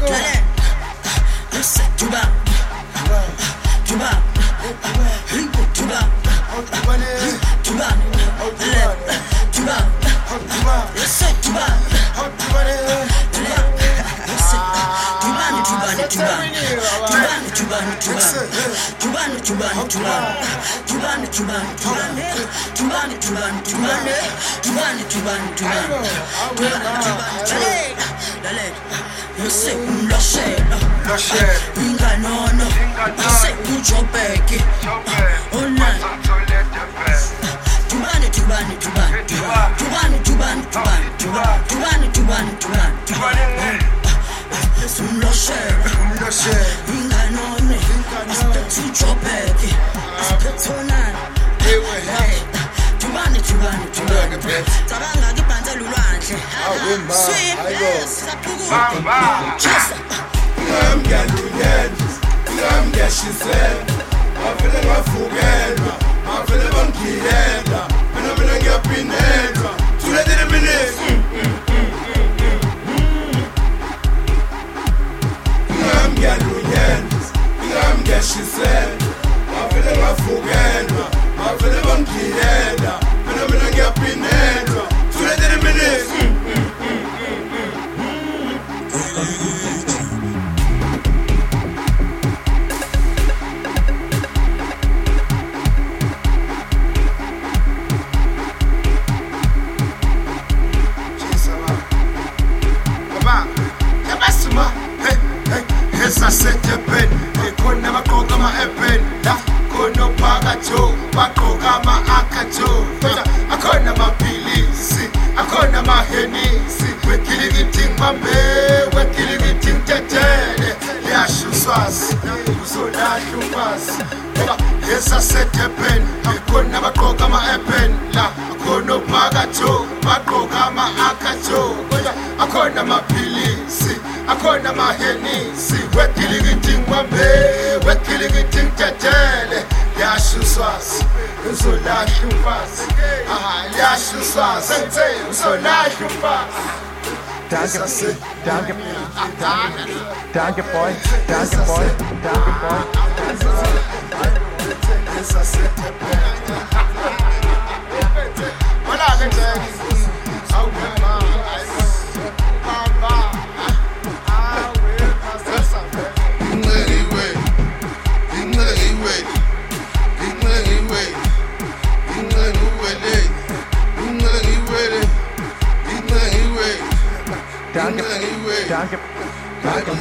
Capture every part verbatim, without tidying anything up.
Lalela. Listen, Juba. Juba. Rico, Juba. Juba. Juba. Listen, Juba. Tubani, Tubani, Tubani, Tubani, Tubani, Tubani, Tubani, Tubani, Tubani, Tubani, Tubani, Tubani, Tubani, Tubani, Tubani, Tubani, Tubani, Dale, you say umloshela, inganono, you say ujobeki, all night. Tubani, Tubani, Tubani, Tubani, Tubani, Tubani, Tubani, Tubani, Tubani, Tubani. Umloshela, inganone, aspethu ujobeki, aspethu nani. Tubani, Tubani, Tubani, cabanga ngibhanzela ulwandle. Swim, yes, saphukude. Chesa. Ngamngaluyena, ngamngashisela, avele ngafukelwa, avele bangiyela, mina mina ngiyaphinelwa. Thulethe minute. Ngamngaluyena, ngamngashisela, avele ngafukelwa, avele bangiyela, mina mina ngiyaphinelwa. Thulethe minute. Sasetepen, ekona bakoka ma epen, la kono pagato, bakoka ma akato, akona mapilisi, akona mahenisi, wekiligiting mambe, wekiligiting tetele, yashu swasi, uzola shumas. Esa setepen, ekona bakoka ma epen, la kono pagato, bakoka ma akato, akona mapilisi. Akona mahenisi, wekiligiting mambe, wekiligiting tetele, yashu swasi, uzola shumas. Ah, yashu swasi, uzola shumas. Danke, danke, danke, danke, boy, danke, boy, danke, boy. Danke, danke, danke,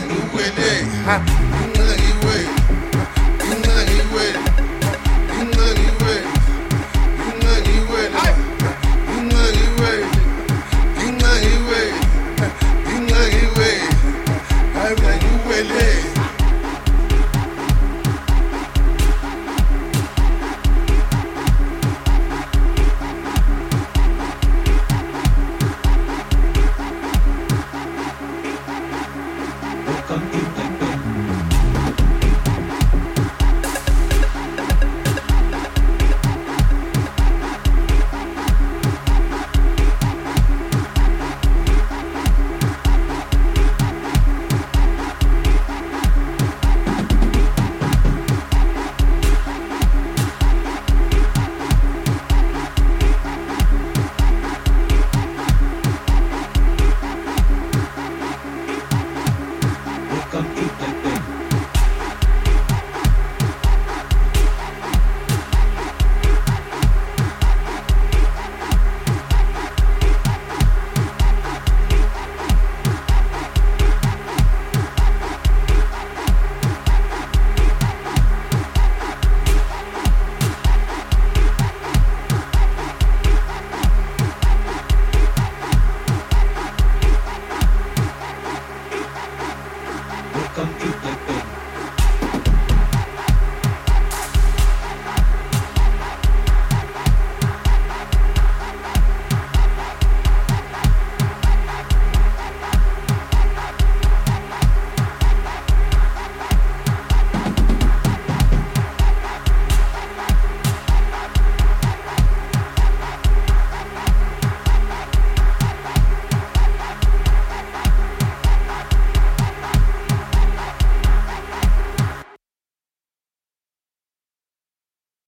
Welcome to